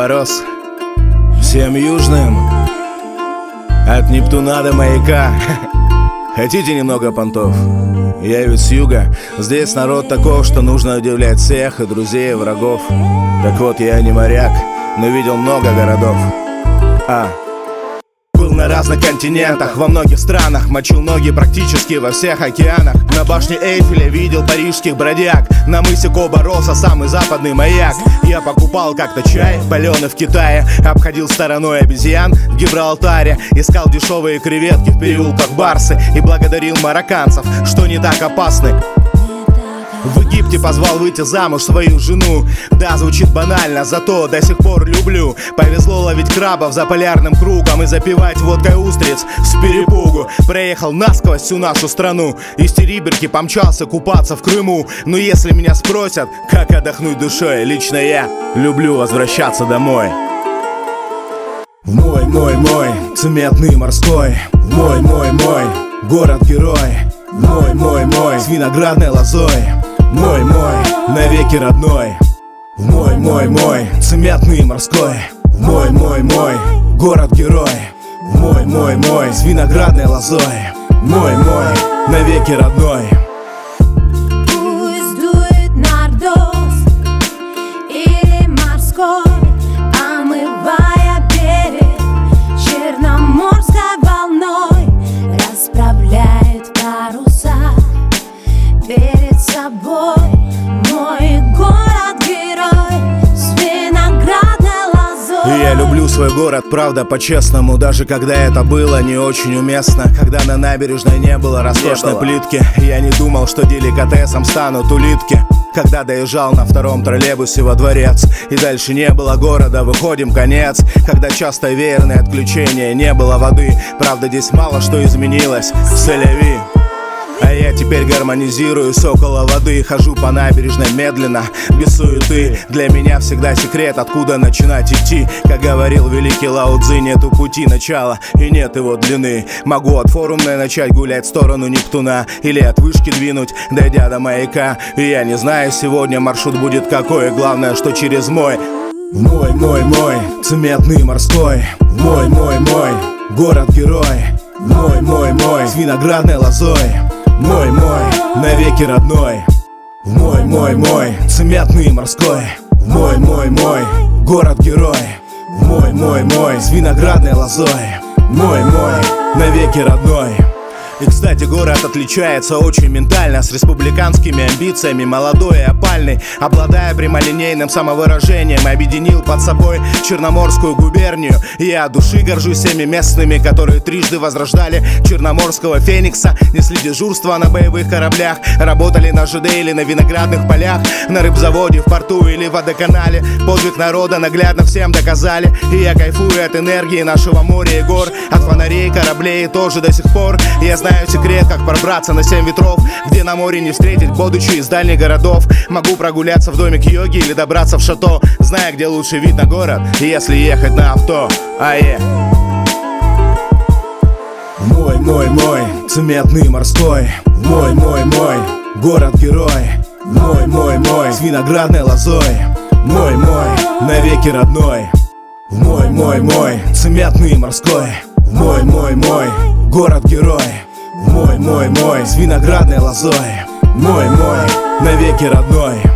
мороз всем южным, от Нептуна до маяка. Хотите немного понтов? Я ведь с юга. Здесь народ таков, что нужно удивлять всех, и друзей, и врагов. Так вот, я не моряк, но видел много городов. Был на разных континентах, во многих странах, мочил ноги практически во всех океанах. На башне Эйфеля видел парижских бродяг, на мысе Кобороса самый западный маяк. Я покупал как-то чай, паленый в Китае, обходил стороной обезьян в Гибралтаре, искал дешевые креветки в переулках Барсы и благодарил марокканцев, что не так опасны. В Египте позвал выйти замуж свою жену. Да, звучит банально, зато до сих пор люблю. Повезло ловить крабов за полярным кругом и запивать водкой устриц с перепугу. Проехал насквозь всю нашу страну, из Териберки помчался купаться в Крыму. Но если меня спросят, как отдохнуть душой, лично я люблю возвращаться домой. В мой цементный морской, в мой город-герой, в мой с виноградной лозой, мой навеки родной. В мой цементный морской, в мой город-герой, в мой с виноградной лозой, мой навеки родной. Пусть дует нордост или морской, омывая берег черноморской волной, расправляет паруса перед собой. Мой город-герой с виноградной лозой. Я люблю свой город, правда, по-честному, даже когда это было не очень уместно. Когда на набережной не было роскошной плитки, я не думал, что деликатесом станут улитки. Когда доезжал на втором троллейбусе во дворец, и дальше не было города, выходим, конец. Когда часто веерные отключения, не было воды, правда, здесь мало что изменилось. Сель-Ави. А я теперь гармонизируюсь около воды, хожу по набережной медленно, без суеты. Для меня всегда секрет, откуда начинать идти. Как говорил великий Лао Цзи, нету пути начала и нет его длины. Могу от Форумной начать гулять в сторону Нептуна, или от вышки двинуть, дойдя до маяка. И я не знаю, сегодня маршрут будет какой, главное, что через мой. В мой цементный морской, в мой город-герой, в мой с виноградной лозой, мой навеки родной. В мой цементный морской, в мой город-герой, в мой с виноградной лозой, мой навеки родной. И, кстати, город отличается очень ментально, с республиканскими амбициями, молодой и опальный. Обладая прямолинейным самовыражением, объединил под собой Черноморскую губернию. Я от души горжусь всеми местными, которые трижды возрождали Черноморского феникса, несли дежурство на боевых кораблях, работали на ЖД или на виноградных полях, на рыбзаводе, в порту или в водоканале. Подвиг народа наглядно всем доказали, и я кайфую от энергии нашего моря и гор, от фонарей, кораблей тоже до сих пор. Я знаю секрет, как пробраться на 7 ветров, где на море не встретить, будучи из дальних городов. Могу прогуляться в домик йоги или добраться в шато, зная, где лучший вид на город, если ехать на авто. В мой цементный морской, в мой город-герой, в мой с виноградной лозой, мой навеки родной. В мой цементный морской, в мой город-герой, в мой с виноградной лозой, мой навеки родной.